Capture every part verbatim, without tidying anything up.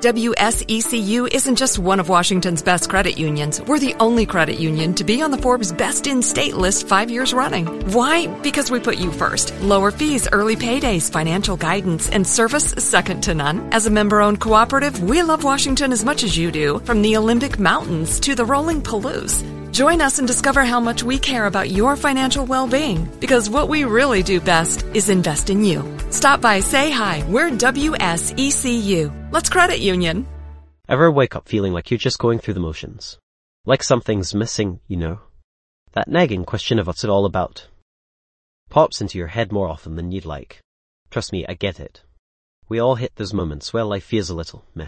W S E C U isn't just one of Washington's best credit unions. We're the only credit union to be on the Forbes Best in State list five years running. Why? Because we put you first. Lower fees, early paydays, financial guidance, and service second to none. As a member-owned cooperative, we love Washington as much as you do, from the Olympic Mountains to the rolling Palouse. Join us and discover how much we care about your financial well-being, because what we really do best is invest in you. Stop by, say hi. We're W S E C U. Let's credit union. Ever wake up feeling like you're just going through the motions? Like something's missing, you know? That nagging question of what's it all about pops into your head more often than you'd like. Trust me, I get it. We all hit those moments where life feels a little meh.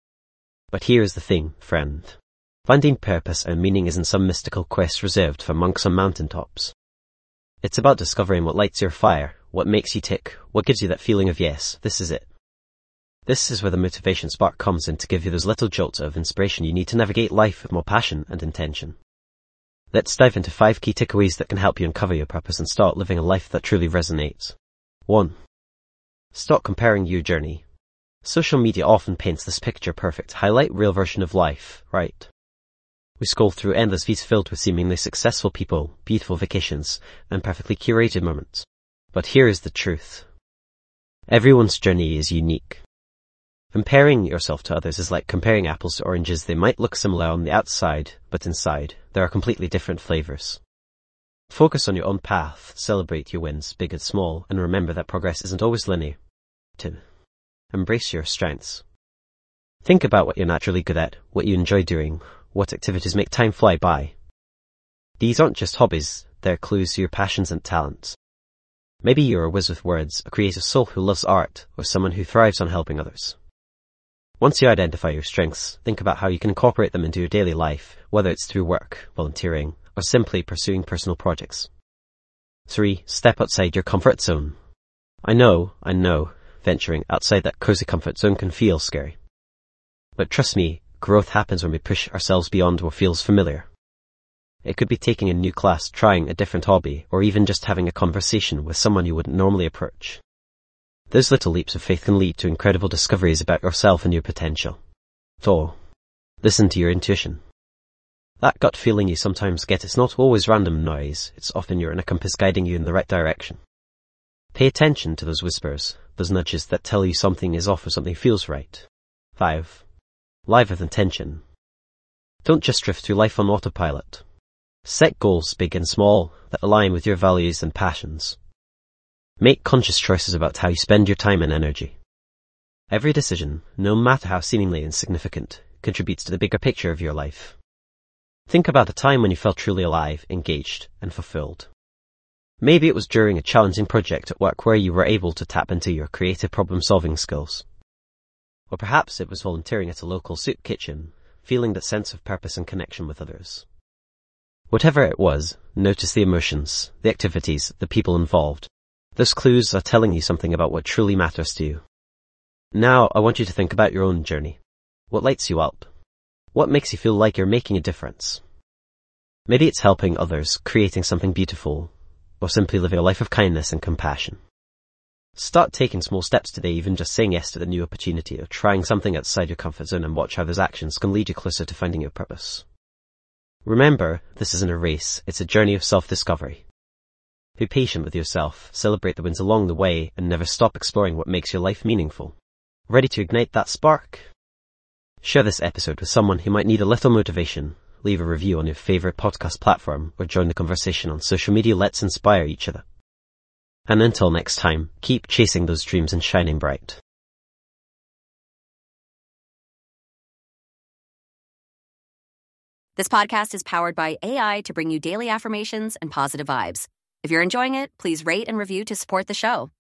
But here's the thing, friend. Finding purpose and meaning isn't some mystical quest reserved for monks on mountaintops. It's about discovering what lights your fire, what makes you tick, what gives you that feeling of yes, this is it. This is where the motivation spark comes in to give you those little jolts of inspiration you need to navigate life with more passion and intention. Let's dive into five key takeaways that can help you uncover your purpose and start living a life that truly resonates. one. Stop comparing your journey. Social media often paints this picture-perfect, highlight reel version of life, right? We scroll through endless feeds filled with seemingly successful people, beautiful vacations, and perfectly curated moments. But here is the truth. Everyone's journey is unique. Comparing yourself to others is like comparing apples to oranges. They might look similar on the outside, but inside, there are completely different flavors. Focus on your own path, celebrate your wins, big and small, and remember that progress isn't always linear. two. Embrace your strengths. Think about what you're naturally good at, what you enjoy doing, what activities make time fly by. These aren't just hobbies, they're clues to your passions and talents. Maybe you're a whiz with words, a creative soul who loves art, or someone who thrives on helping others. Once you identify your strengths, think about how you can incorporate them into your daily life, whether it's through work, volunteering, or simply pursuing personal projects. three. Step outside your comfort zone. I know, I know, venturing outside that cozy comfort zone can feel scary. But trust me, growth happens when we push ourselves beyond what feels familiar. It could be taking a new class, trying a different hobby, or even just having a conversation with someone you wouldn't normally approach. Those little leaps of faith can lead to incredible discoveries about yourself and your potential. four. Listen to your intuition. That gut feeling you sometimes get is not always random noise, it's often your inner compass guiding you in the right direction. Pay attention to those whispers, those nudges that tell you something is off or something feels right. five. Live with intention. Don't just drift through life on autopilot. Set goals, big and small, that align with your values and passions. Make conscious choices about how you spend your time and energy. Every decision, no matter how seemingly insignificant, contributes to the bigger picture of your life. Think about a time when you felt truly alive, engaged, and fulfilled. Maybe it was during a challenging project at work where you were able to tap into your creative problem-solving skills. Or perhaps it was volunteering at a local soup kitchen, feeling that sense of purpose and connection with others. Whatever it was, notice the emotions, the activities, the people involved. Those clues are telling you something about what truly matters to you. Now, I want you to think about your own journey. What lights you up? What makes you feel like you're making a difference? Maybe it's helping others, creating something beautiful, or simply living a life of kindness and compassion. Start taking small steps today, even just saying yes to the new opportunity or trying something outside your comfort zone, and watch how those actions can lead you closer to finding your purpose. Remember, this isn't a race, it's a journey of self-discovery. Be patient with yourself, celebrate the wins along the way, and never stop exploring what makes your life meaningful. Ready to ignite that spark? Share this episode with someone who might need a little motivation. Leave a review on your favorite podcast platform or join the conversation on social media. Let's inspire each other. And until next time, keep chasing those dreams and shining bright. This podcast is powered by A I to bring you daily affirmations and positive vibes. If you're enjoying it, please rate and review to support the show.